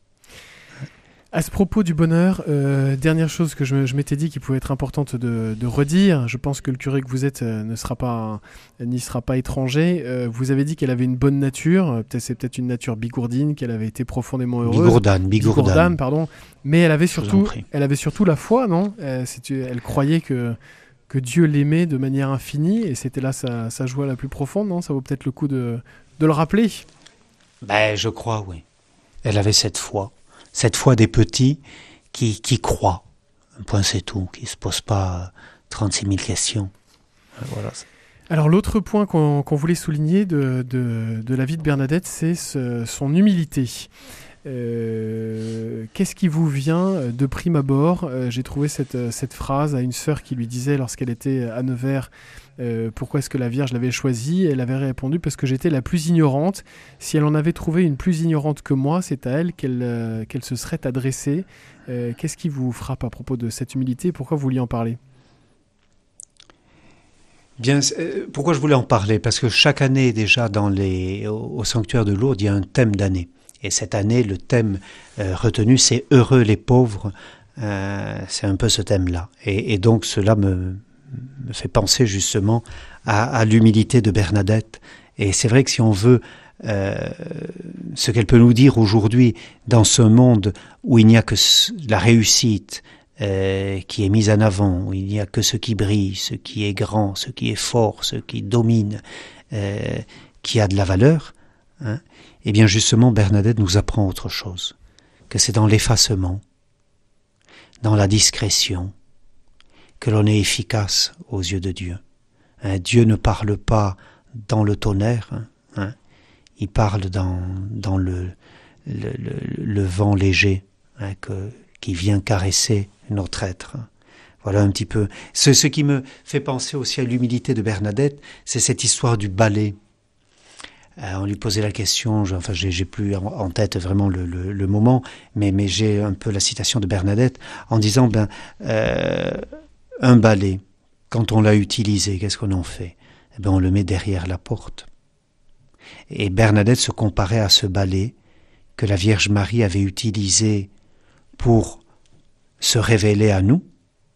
Speaker 2: À ce propos du bonheur, euh, dernière chose que je, je m'étais dit qui pouvait être importante de, de redire, je pense que le curé que vous êtes euh, ne sera pas, n'y sera pas étranger. Euh, vous avez dit qu'elle avait une bonne nature, peut-être, c'est peut-être une nature bigourdine, qu'elle avait été profondément heureuse.
Speaker 3: Bigourdane, bigourdane.
Speaker 2: Bigourdane, pardon. Mais elle avait surtout, elle avait surtout la foi, non ? euh, Elle croyait que, que Dieu l'aimait de manière infinie, et c'était là sa, sa joie la plus profonde, non ? Ça vaut peut-être le coup de, de le rappeler.
Speaker 3: Ben, je crois, oui. Elle avait cette foi. Cette foi des petits qui, qui croient. Un point, c'est tout, qui ne se posent pas trente-six mille questions. Voilà.
Speaker 2: Alors, l'autre point qu'on, qu'on voulait souligner de, de, de la vie de Bernadette, c'est ce, son humilité. Euh, qu'est-ce qui vous vient de prime abord ? euh, J'ai trouvé cette, cette phrase à une sœur qui lui disait, lorsqu'elle était à Nevers, euh, pourquoi est-ce que la Vierge l'avait choisie ? Elle avait répondu, parce que j'étais la plus ignorante. Si elle en avait trouvé une plus ignorante que moi, c'est à elle qu'elle, euh, qu'elle se serait adressée. Euh, qu'est-ce qui vous frappe à propos de cette humilité ? Pourquoi vous vouliez en parler ?
Speaker 3: Bien, euh, pourquoi je voulais en parler ? Parce que chaque année, déjà, dans les, au, au sanctuaire de Lourdes, il y a un thème d'année. Et cette année, le thème euh, retenu, c'est « Heureux les pauvres euh, ». C'est un peu ce thème-là. Et, et donc, cela me, me fait penser justement à, à l'humilité de Bernadette. Et c'est vrai que si on veut euh, ce qu'elle peut nous dire aujourd'hui, dans ce monde où il n'y a que la réussite euh, qui est mise en avant, où il n'y a que ce qui brille, ce qui est grand, ce qui est fort, ce qui domine, euh, qui a de la valeur, hein, eh bien justement Bernadette nous apprend autre chose, que c'est dans l'effacement, dans la discrétion, que l'on est efficace aux yeux de Dieu. Hein, Dieu ne parle pas dans le tonnerre, hein, hein, il parle dans, dans le, le, le, le vent léger hein, que, qui vient caresser notre être. Voilà un petit peu. Ce, ce qui me fait penser aussi à l'humilité de Bernadette, c'est cette histoire du balai. Euh, on lui posait la question, je, enfin j'ai, j'ai plus en, en tête vraiment le, le, le moment, mais, mais j'ai un peu la citation de Bernadette en disant, ben, euh, un balai, quand on l'a utilisé, qu'est-ce qu'on en fait ? eh bien, on le met derrière la porte. Et Bernadette se comparait à ce balai que la Vierge Marie avait utilisé pour se révéler à nous,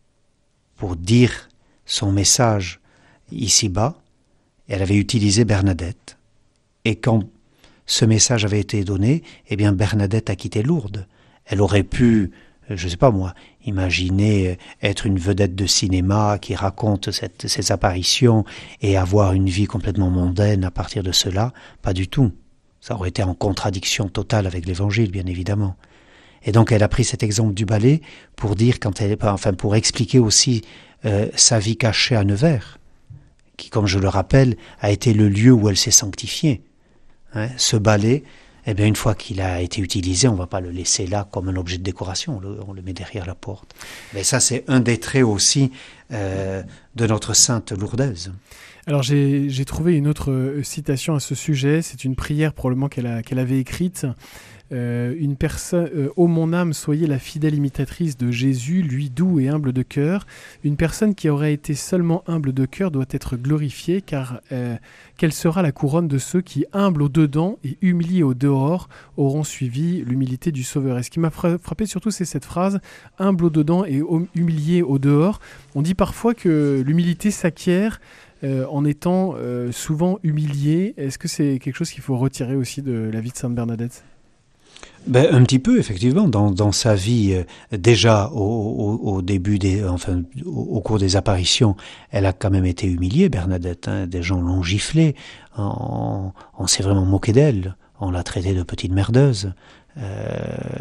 Speaker 3: pour dire son message ici-bas. Elle avait utilisé Bernadette. Et quand ce message avait été donné, eh bien Bernadette a quitté Lourdes. Elle aurait pu, je ne sais pas moi, imaginer être une vedette de cinéma qui raconte cette, ces apparitions et avoir une vie complètement mondaine à partir de cela. Pas du tout. Ça aurait été en contradiction totale avec l'Évangile, bien évidemment. Et donc elle a pris cet exemple du balai pour dire, quand elle, enfin pour expliquer aussi euh, sa vie cachée à Nevers, qui, comme je le rappelle, a été le lieu où elle s'est sanctifiée. Hein, ce balai, eh bien, une fois qu'il a été utilisé, on ne va pas le laisser là comme un objet de décoration, on le, on le met derrière la porte. Mais ça, c'est un des traits aussi euh, de notre sainte lourdaise.
Speaker 2: Alors j'ai, j'ai trouvé une autre citation à ce sujet, c'est une prière probablement qu'elle, a, qu'elle avait écrite. Euh, une personne, euh, ô mon âme, soyez la fidèle imitatrice de Jésus, lui doux et humble de cœur. Une personne qui aurait été seulement humble de cœur doit être glorifiée, car euh, quelle sera la couronne de ceux qui, humbles au dedans et humiliés au dehors, auront suivi l'humilité du Sauveur. Et ce qui m'a frappé surtout, c'est cette phrase, humble au dedans et humilié au dehors. On dit parfois que l'humilité s'acquiert euh, en étant euh, souvent humilié. Est-ce que c'est quelque chose qu'il faut retirer aussi de la vie de Sainte Bernadette ?
Speaker 3: Ben, un petit peu, effectivement, dans, dans sa vie, euh, déjà au, au, au début, des, enfin, au, au cours des apparitions, elle a quand même été humiliée, Bernadette. Hein, des gens l'ont giflée, on, on s'est vraiment moqué d'elle, on l'a traitée de petite merdeuse, euh,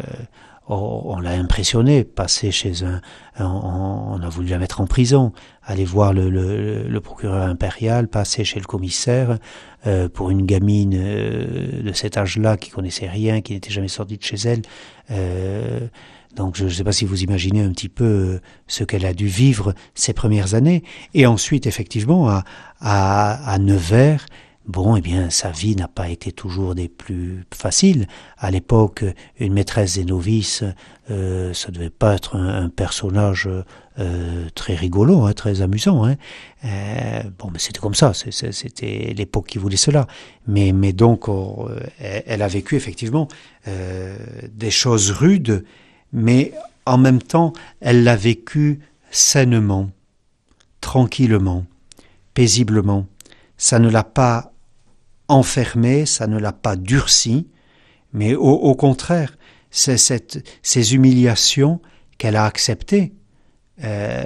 Speaker 3: on, on l'a impressionnée, passer chez un, un on, on a voulu la mettre en prison, aller voir le, le, le procureur impérial, passer chez le commissaire. Euh, pour une gamine euh, de cet âge-là qui connaissait rien, qui n'était jamais sortie de chez elle. Euh, donc je ne sais pas si vous imaginez un petit peu euh, ce qu'elle a dû vivre ces premières années. Et ensuite, effectivement, à, à, à Nevers, bon, eh bien, sa vie n'a pas été toujours des plus faciles. À l'époque, une maîtresse des novices, euh, ça devait pas être un, un personnage euh, très rigolo, hein, très amusant. Hein. Euh, bon, mais c'était comme ça, c'est, c'est, c'était l'époque qui voulait cela. Mais, mais donc, oh, elle, elle a vécu effectivement euh, des choses rudes, mais en même temps, elle l'a vécu sainement, tranquillement, paisiblement. Ça ne l'a pas enfermé, ça ne l'a pas durci, mais au, au contraire, c'est cette, ces humiliations qu'elle a acceptées. Euh,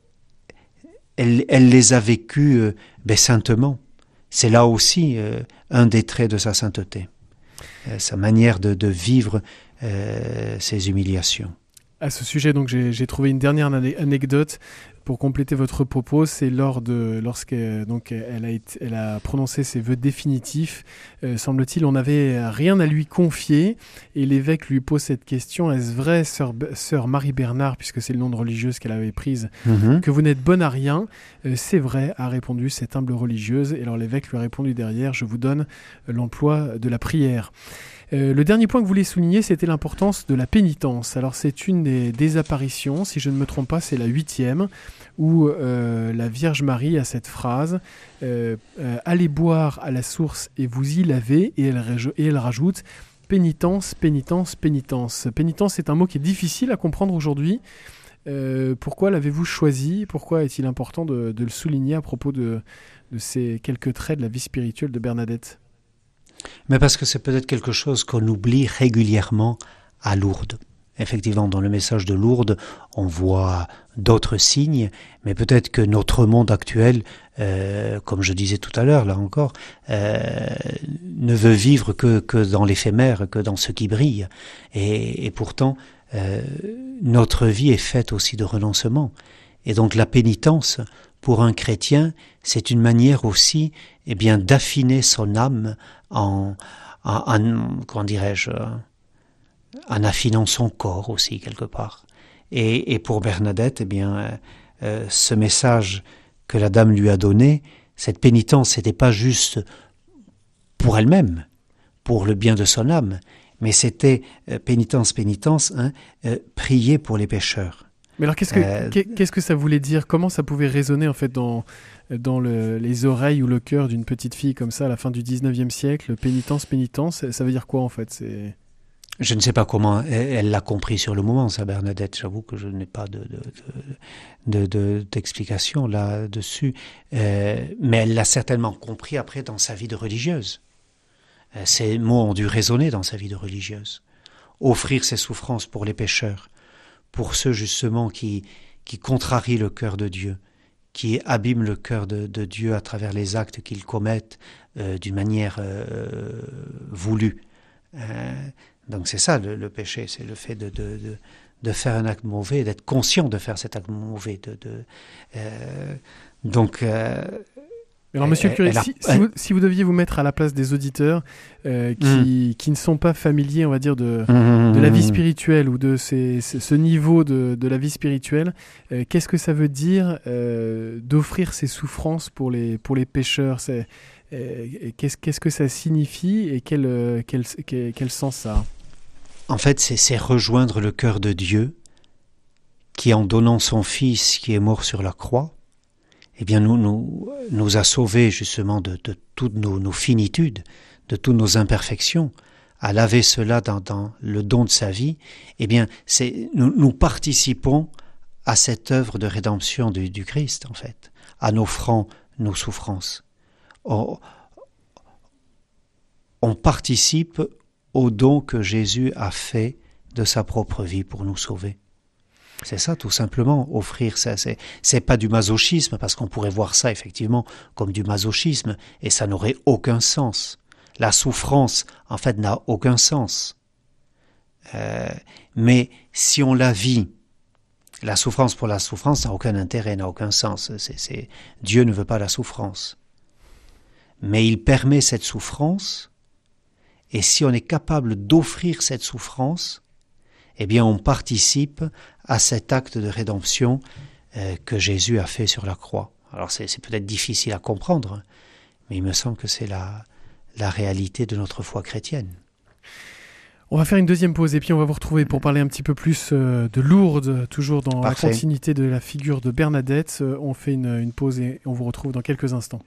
Speaker 3: elle, elle les a vécues euh, ben, saintement. C'est là aussi euh, un des traits de sa sainteté, euh, sa manière de, de vivre euh, ces humiliations.
Speaker 2: À ce sujet, donc, j'ai, j'ai trouvé une dernière anecdote pour compléter votre propos. C'est lors de, lorsqu'elle donc, elle a, été, elle a prononcé ses vœux définitifs. Euh, semble-t-il, on n'avait rien à lui confier. Et l'évêque lui pose cette question. Est-ce vrai, sœur, sœur Marie Bernard, puisque c'est le nom de religieuse qu'elle avait prise, mm-hmm. que vous n'êtes bonne à rien ? euh, C'est vrai, a répondu cette humble religieuse. Et alors l'évêque lui a répondu derrière, je vous donne l'emploi de la prière. Euh, le dernier point que vous voulez souligner, c'était l'importance de la pénitence. Alors c'est une des, des apparitions, si je ne me trompe pas, c'est la huitième, où euh, la Vierge Marie a cette phrase euh, euh, « Allez boire à la source et vous y lavez » et elle, et elle rajoute « Pénitence, pénitence, pénitence ». Pénitence, c'est un mot qui est difficile à comprendre aujourd'hui. Euh, pourquoi l'avez-vous choisi ? Pourquoi est-il important de, de le souligner à propos de, de ces quelques traits de la vie spirituelle de Bernadette ?
Speaker 3: Mais parce que c'est peut-être quelque chose qu'on oublie régulièrement à Lourdes. Effectivement, dans le message de Lourdes, on voit d'autres signes, mais peut-être que notre monde actuel, euh, comme je disais tout à l'heure, là encore, euh, ne veut vivre que, que dans l'éphémère, que dans ce qui brille. Et, et pourtant, euh, notre vie est faite aussi de renoncement. Et donc la pénitence, pour un chrétien, c'est une manière aussi eh bien, d'affiner son âme en, en, en comment dirais-je, en affinant son corps aussi quelque part. Et, et pour Bernadette, eh bien, euh, ce message que la dame lui a donné, cette pénitence, c'était pas juste pour elle-même, pour le bien de son âme, mais c'était euh, pénitence, pénitence, hein, euh, prier pour les pécheurs.
Speaker 2: Mais alors qu'est-ce que, euh, qu'est-ce que ça voulait dire ? Comment ça pouvait résonner en fait dans, dans le, les oreilles ou le cœur d'une petite fille comme ça à la fin du dix-neuvième siècle, pénitence, pénitence, ça veut dire quoi en fait? C'est...
Speaker 3: Je ne sais pas comment elle l'a compris sur le moment, ça, Bernadette. J'avoue que je n'ai pas de, de, de, de, d'explication là-dessus. Euh, mais elle l'a certainement compris après dans sa vie de religieuse. Euh, ces mots ont dû résonner dans sa vie de religieuse. Offrir ses souffrances pour les pécheurs, pour ceux justement qui, qui contrarient le cœur de Dieu, qui abîment le cœur de, de Dieu à travers les actes qu'ils commettent euh, d'une manière euh, voulue. Euh, Donc c'est ça le, le péché, c'est le fait de, de, de, de faire un acte mauvais, d'être conscient de faire cet acte mauvais. De, de, euh, donc, euh,
Speaker 2: alors Monsieur le curé,
Speaker 3: a,
Speaker 2: si, si, vous, si vous deviez vous mettre à la place des auditeurs euh, qui, mmh. qui ne sont pas familiers, on va dire, de, mmh. de la vie spirituelle ou de ces, ce niveau de, de la vie spirituelle, euh, qu'est-ce que ça veut dire euh, d'offrir ces souffrances pour les, pour les pécheurs? C'est, euh, qu'est-ce, qu'est-ce que ça signifie et quel, euh, quel, quel, quel sens ça a?
Speaker 3: En fait, c'est, c'est rejoindre le cœur de Dieu qui, en donnant son Fils qui est mort sur la croix, eh bien, nous, nous, nous a sauvés justement de, de toutes nos, nos finitudes, de toutes nos imperfections, à laver cela dans, dans le don de sa vie. Eh bien, c'est, nous, nous participons à cette œuvre de rédemption du, du Christ, en fait, en offrant nos souffrances. On, on participe au don que Jésus a fait de sa propre vie pour nous sauver. C'est ça, tout simplement, offrir ça. C'est, c'est pas du masochisme, parce qu'on pourrait voir ça, effectivement, comme du masochisme, et ça n'aurait aucun sens. La souffrance, en fait, n'a aucun sens. Euh, mais si on la vit, la souffrance pour la souffrance n'a aucun intérêt, n'a aucun sens. C'est, c'est, Dieu ne veut pas la souffrance. Mais il permet cette souffrance, et si on est capable d'offrir cette souffrance, eh bien on participe à cet acte de rédemption euh, que Jésus a fait sur la croix. Alors c'est, c'est peut-être difficile à comprendre, mais il me semble que c'est la, la réalité de notre foi chrétienne.
Speaker 2: On va faire une deuxième pause et puis on va vous retrouver pour parler un petit peu plus euh, de Lourdes, toujours dans Parfait. La continuité de la figure de Bernadette. Euh, on fait une, une pause et on vous retrouve dans quelques instants.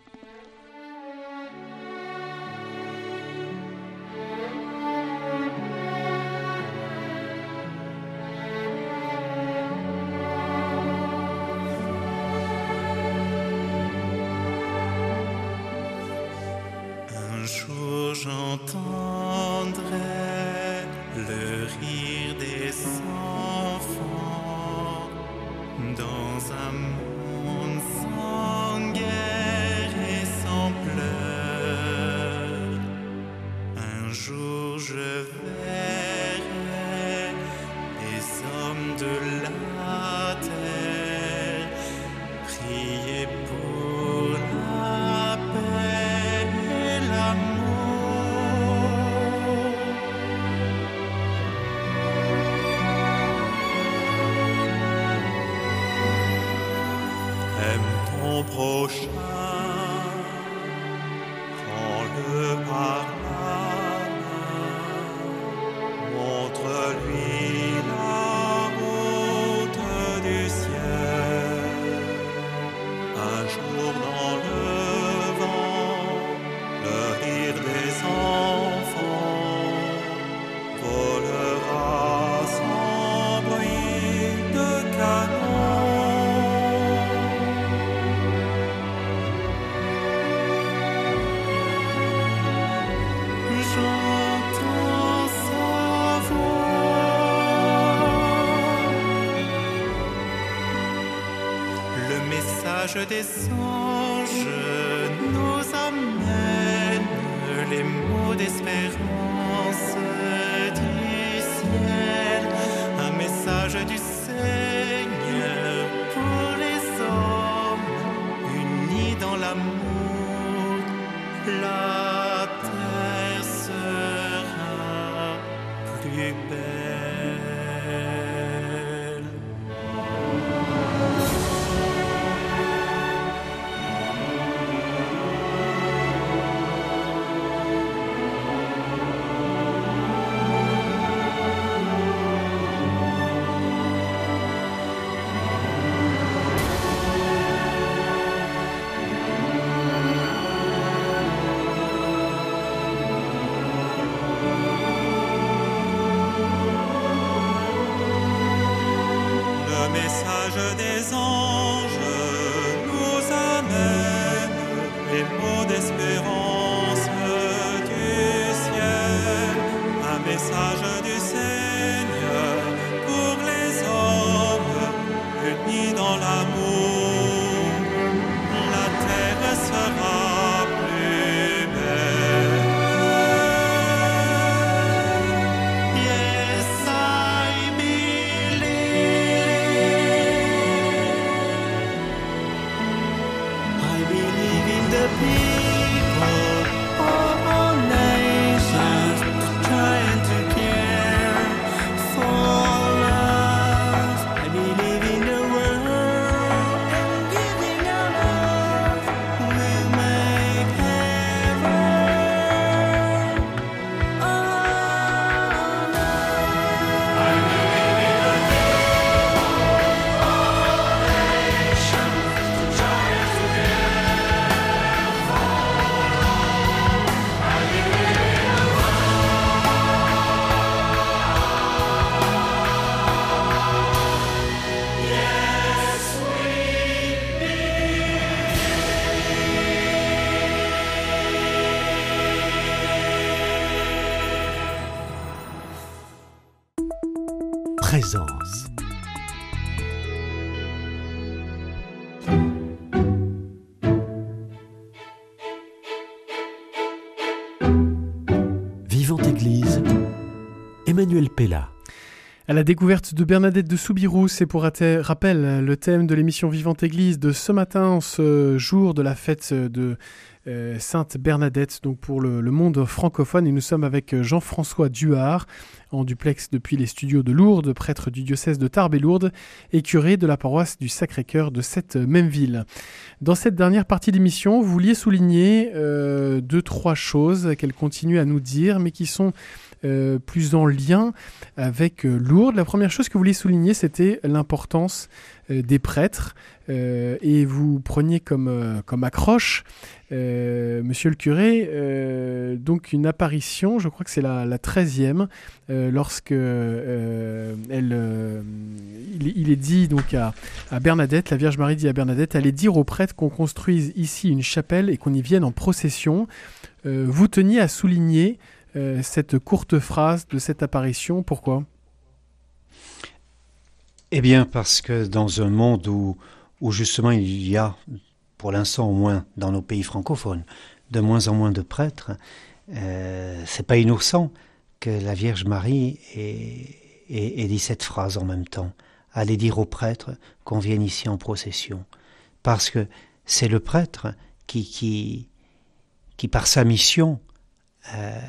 Speaker 4: Des anges nous amène les mots d'espérance du ciel, un message du Seigneur pour les hommes unis dans l'amour. La terre sera plus belle. les anges nous amènent les mots d'espérance du ciel, un message du Seigneur pour les hommes unis dans l'amour. La terre sera plus belle. Yes, I believe. I believe in the people of all nations trying to care for love. I believe in the world and giving our love will make heaven. Oh, love. I believe in the people of all nations trying to care for love. I believe in the yes, we
Speaker 1: Présence. Vivante Église, Emmanuel Pella.
Speaker 2: À la découverte de Bernadette de Soubirous, c'est pour atte- rappel le thème de l'émission Vivante Église de ce matin, en ce jour de la fête de euh, Sainte Bernadette, donc pour le, le monde francophone. Et nous sommes avec Jean-François Duhard, en duplex depuis les studios de Lourdes, prêtre du diocèse de Tarbes et Lourdes et curé de la paroisse du Sacré-Cœur de cette même ville. Dans cette dernière partie d'émission, vous vouliez souligner euh, deux, trois choses qu'elle continue à nous dire, mais qui sont Euh, plus en lien avec euh, Lourdes. La première chose que vous vouliez souligner, c'était l'importance euh, des prêtres, euh, et vous preniez comme, euh, comme accroche, euh, monsieur le curé, euh, donc une apparition, je crois que c'est la, la treizième, euh, lorsque euh, elle, euh, il, il est dit donc à, à Bernadette, la Vierge Marie dit à Bernadette, allez dire aux prêtres qu'on construise ici une chapelle et qu'on y vienne en procession. Euh, vous teniez à souligner Euh, cette courte phrase de cette apparition. Pourquoi ?
Speaker 3: Eh bien, parce que dans un monde où, où justement il y a, pour l'instant au moins dans nos pays francophones, de moins en moins de prêtres, euh, c'est pas innocent que la Vierge Marie ait, ait, ait dit cette phrase en même temps. Allez dire aux prêtres qu'on vienne ici en procession. Parce que c'est le prêtre qui, qui, qui par sa mission, euh,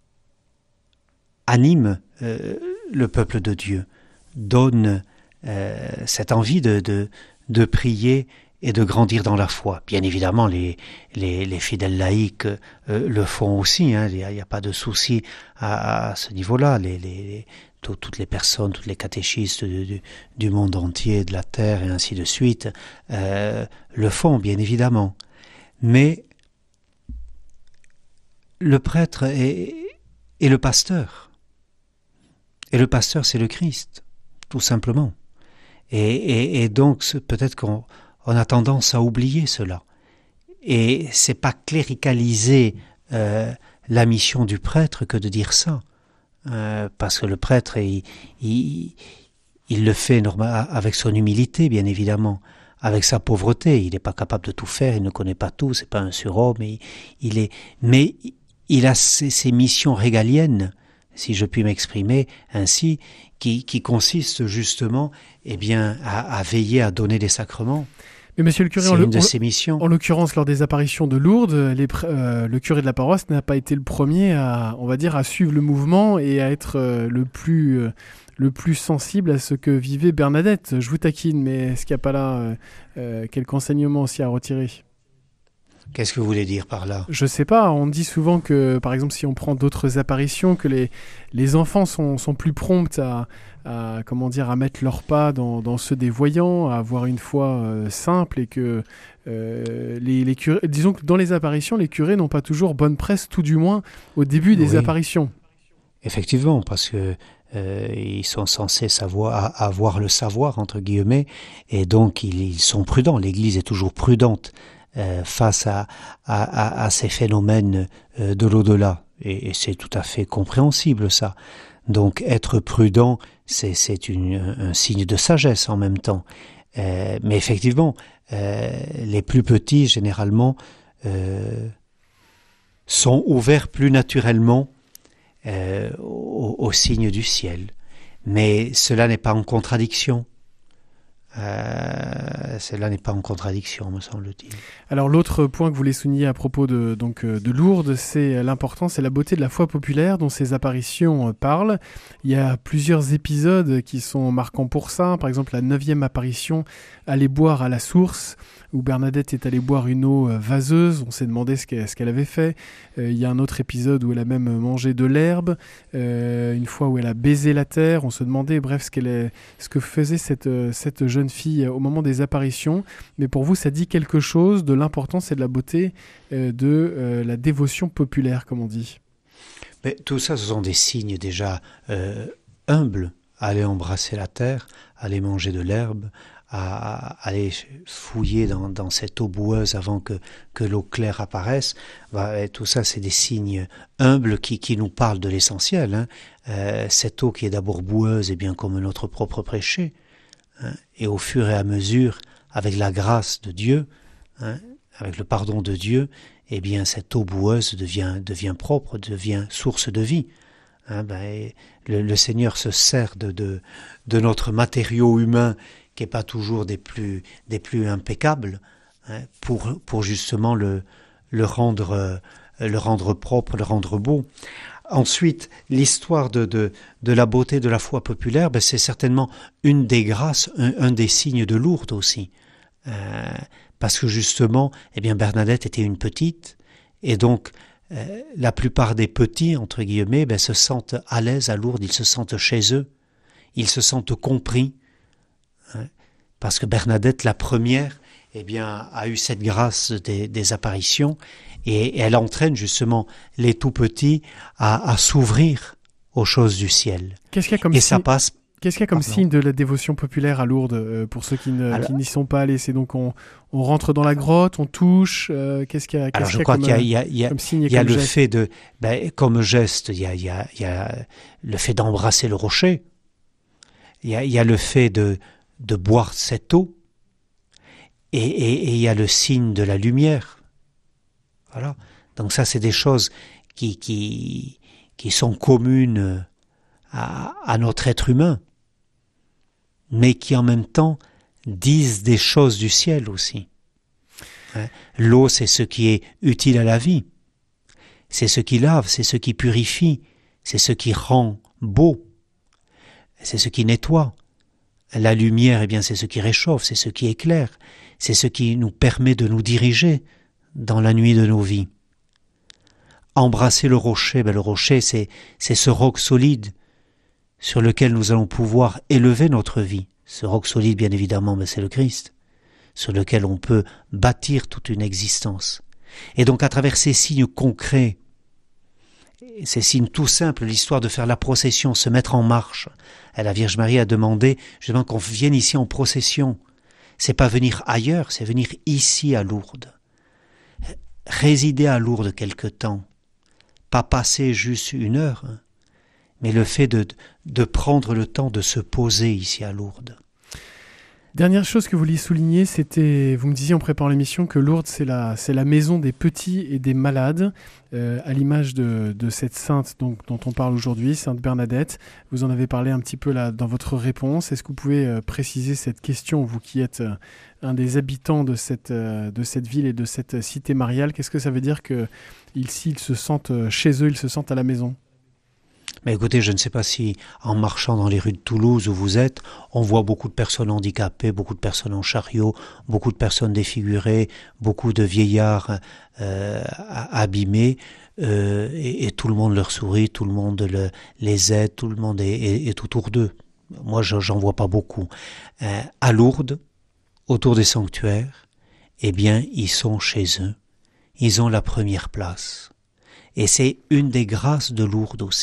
Speaker 3: anime euh, le peuple de Dieu, donne euh, cette envie de, de, de prier et de grandir dans la foi. Bien évidemment, les, les, les fidèles laïcs euh, le font aussi, hein, il n'y a, a pas de souci à, à ce niveau-là. Les, les, les, tout, toutes les personnes, toutes les catéchistes du, du, du monde entier, de la terre et ainsi de suite, euh, le font, bien évidemment. Mais le prêtre est, est le pasteur. Et le pasteur, c'est le Christ, tout simplement. Et, et, et donc, peut-être qu'on on a tendance à oublier cela. Et c'est pas cléricaliser euh, la mission du prêtre que de dire ça. Euh, parce que le prêtre, il, il, il le fait normal, avec son humilité, bien évidemment, avec sa pauvreté. Il n'est pas capable de tout faire, il ne connaît pas tout, c'est pas un surhomme. Il, il est, mais il a ses, ses missions régaliennes, si je puis m'exprimer ainsi, qui, qui consistent justement eh bien, à, à veiller à donner des sacrements.
Speaker 2: Mais monsieur le curé,
Speaker 3: c'est
Speaker 2: en,
Speaker 3: une de
Speaker 2: en,
Speaker 3: ses missions.
Speaker 2: En l'occurrence, lors des apparitions de Lourdes, les, euh, le curé de la paroisse n'a pas été le premier à, on va dire, à suivre le mouvement et à être euh, le plus, euh, le plus sensible à ce que vivait Bernadette. Je vous taquine, mais est-ce qu'il n'y a pas là euh, euh, quelques enseignements aussi à retirer ?
Speaker 3: Qu'est-ce que vous voulez dire par là ?
Speaker 2: Je sais pas, on dit souvent que, par exemple, si on prend d'autres apparitions, que les, les enfants sont, sont plus prompts à, à, comment dire, à mettre leurs pas dans, dans ceux des voyants, à avoir une foi euh, simple, et que euh, les, les curés, disons que dans les apparitions, les curés n'ont pas toujours bonne presse, tout du moins au début des
Speaker 3: oui.
Speaker 2: apparitions.
Speaker 3: Effectivement, parce que euh, ils sont censés savoir, avoir le savoir, entre guillemets, et donc ils, ils sont prudents. L'Église est toujours prudente euh, face à, à, à, à ces phénomènes euh, de l'au-delà, et, et c'est tout à fait compréhensible ça. Donc être prudent, c'est, c'est une, un signe de sagesse en même temps. Euh, mais effectivement, euh, les plus petits, généralement, euh, sont ouverts plus naturellement euh, aux, aux signes du ciel. Mais cela n'est pas en contradiction. Euh, cela n'est pas en contradiction, me semble-t-il.
Speaker 2: Alors l'autre point que vous voulez souligner à propos de, donc, de Lourdes, c'est l'importance et la beauté de la foi populaire dont ces apparitions parlent. Il y a plusieurs épisodes qui sont marquants pour ça. Par exemple, la neuvième apparition, aller boire à la source, où Bernadette est allée boire une eau vaseuse. On s'est demandé ce qu'elle, ce qu'elle avait fait. Euh, il y a un autre épisode où elle a même mangé de l'herbe. Euh, une fois où elle a baisé la terre. On se demandait, bref, ce, qu'elle est, ce que faisait cette, cette jeune fille au moment des apparitions. Mais pour vous, ça dit quelque chose de l'importance et de la beauté euh, de euh, la dévotion populaire, comme on dit.
Speaker 3: Mais tout ça, ce sont des signes déjà euh, humbles. Aller embrasser la terre, aller manger de l'herbe, à aller fouiller dans, dans cette eau boueuse avant que, que l'eau claire apparaisse. Bah, tout ça, c'est des signes humbles qui, qui nous parlent de l'essentiel. Hein. Euh, cette eau qui est d'abord boueuse est bien comme notre propre péché. Hein. Et au fur et à mesure, avec la grâce de Dieu, hein, avec le pardon de Dieu, eh bien, cette eau boueuse devient, devient propre, devient source de vie. Hein, ben, le, le Seigneur se sert de, de, de notre matériau humain qui n'est pas toujours des plus, des plus impeccables, hein, pour, pour justement le, le, rendre, le rendre propre, le rendre beau. Ensuite, l'histoire de, de, de la beauté de la foi populaire, ben c'est certainement une des grâces, un, un des signes de Lourdes aussi. Euh, parce que justement, eh bien Bernadette était une petite, et donc euh, la plupart des petits, entre guillemets, ben, se sentent à l'aise à Lourdes, ils se sentent chez eux, ils se sentent compris, hein, parce que Bernadette, la première, eh bien, a eu cette grâce des, des apparitions, et, et elle entraîne justement les tout petits à, à s'ouvrir aux choses du ciel.
Speaker 2: Qu'est-ce qu'il y a comme
Speaker 3: et
Speaker 2: si...
Speaker 3: ça passe.
Speaker 2: Qu'est-ce qu'il y a comme
Speaker 3: Pardon.
Speaker 2: signe de la dévotion populaire à Lourdes, euh, pour ceux qui, ne,
Speaker 3: Alors,
Speaker 2: qui n'y sont pas allés? C'est donc on, on rentre dans la grotte, on touche, euh, qu'est-ce qu'il y a, qu'est-ce
Speaker 3: Alors je
Speaker 2: qu'il y a
Speaker 3: crois
Speaker 2: comme,
Speaker 3: qu'il y a, il y a,
Speaker 2: comme signe et
Speaker 3: il y a
Speaker 2: comme
Speaker 3: le
Speaker 2: geste
Speaker 3: fait de, ben, comme geste, il y a, il y a, il y a le fait d'embrasser le rocher, il y a, il y a le fait de, de boire cette eau, et, et, et il y a le signe de la lumière. Voilà. Donc ça, c'est des choses qui, qui, qui sont communes à, à notre être humain, mais qui en même temps disent des choses du ciel aussi. Hein? L'eau, c'est ce qui est utile à la vie. C'est ce qui lave, c'est ce qui purifie, c'est ce qui rend beau, c'est ce qui nettoie. La lumière, eh bien, c'est ce qui réchauffe, c'est ce qui éclaire, c'est ce qui nous permet de nous diriger dans la nuit de nos vies. Embrasser le rocher, ben, le rocher, c'est, c'est ce roc solide sur lequel nous allons pouvoir élever notre vie. Ce roc solide, bien évidemment, ben, c'est le Christ, sur lequel on peut bâtir toute une existence. Et donc, à travers ces signes concrets, ces signes tout simples, l'histoire de faire la procession, se mettre en marche, et la Vierge Marie a demandé justement qu'on vienne ici en procession. C'est pas venir ailleurs, c'est venir ici à Lourdes. Résider à Lourdes quelque temps, pas passer juste une heure, hein, mais le fait de, de prendre le temps de se poser ici à Lourdes.
Speaker 2: Dernière chose que vous vouliez souligner, c'était, vous me disiez en préparant l'émission que Lourdes, c'est la, c'est la maison des petits et des malades, euh, à l'image de, de cette sainte donc, dont on parle aujourd'hui, Sainte Bernadette. Vous en avez parlé un petit peu là dans votre réponse. Est-ce que vous pouvez euh, préciser cette question, vous qui êtes euh, un des habitants de cette, euh, de cette ville et de cette cité mariale? Qu'est-ce que ça veut dire qu'ils ils se sentent chez eux, ils se sentent à la maison?
Speaker 3: Mais écoutez, je ne sais pas si en marchant dans les rues de Toulouse où vous êtes, on voit beaucoup de personnes handicapées, beaucoup de personnes en chariot, beaucoup de personnes défigurées, beaucoup de vieillards euh, abîmés, euh, et, et tout le monde leur sourit, tout le monde le, les aide, tout le monde est, est, est autour d'eux. Moi, je, j'en vois pas beaucoup. Euh, à Lourdes, autour des sanctuaires, eh bien, ils sont chez eux. Ils ont la première place. Et c'est une des grâces de Lourdes aussi.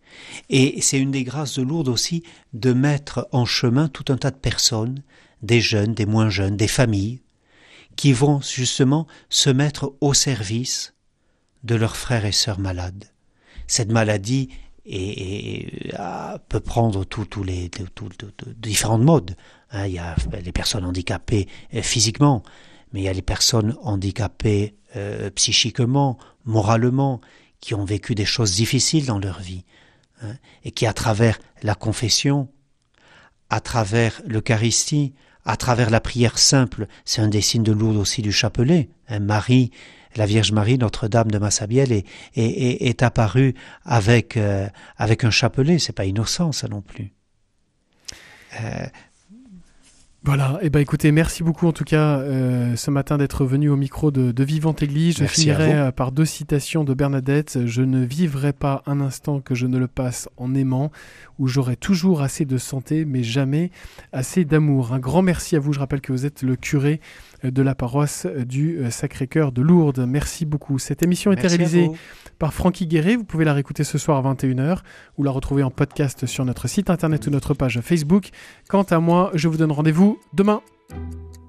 Speaker 3: Et c'est une des grâces de Lourdes aussi de mettre en chemin tout un tas de personnes, des jeunes, des moins jeunes, des familles, qui vont justement se mettre au service de leurs frères et sœurs malades. Cette maladie est, est, euh, peut prendre tous tout les tout, tout, tout, tout, différents modes. Hein, il y a les personnes handicapées euh, physiquement, mais il y a les personnes handicapées euh, psychiquement, moralement, qui ont vécu des choses difficiles dans leur vie, hein, et qui, à travers la confession, à travers l'Eucharistie, à travers la prière simple, c'est un des signes de Lourdes aussi du chapelet, hein, Marie, la Vierge Marie, Notre-Dame de Massabielle, est, est, est, est apparue avec, euh, avec un chapelet. C'est pas innocent, ça non plus. Euh...
Speaker 2: Voilà, et eh ben écoutez, merci beaucoup en tout cas euh, ce matin d'être venu au micro de, de Vivante Église. Je
Speaker 3: Merci
Speaker 2: finirai par deux citations de Bernadette. Je ne vivrai pas un instant que je ne le passe en aimant, où j'aurai toujours assez de santé, mais jamais assez d'amour. Un grand merci à vous. Je rappelle que vous êtes le curé de la paroisse du Sacré-Cœur de Lourdes. Merci beaucoup. Cette émission a été réalisée par Francky Guéret. Vous pouvez la réécouter ce soir à vingt et une heures ou la retrouver en podcast sur notre site internet ou notre page Facebook. Quant à moi, je vous donne rendez-vous demain.